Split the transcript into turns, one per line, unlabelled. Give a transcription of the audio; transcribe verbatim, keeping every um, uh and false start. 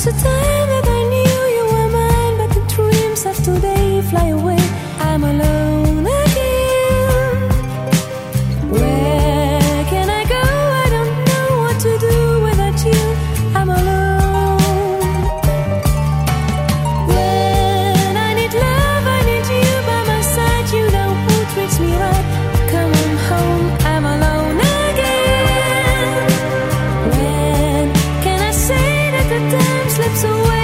the time that I knew you were mine, but the dreams of today fly away. I'm alone again. Where can I go? I don't know what to do without you. I'm alone. When I need love, I need you by my side. You know who treats me right. Come on home, I'm alone again. When can I say that the time slips away?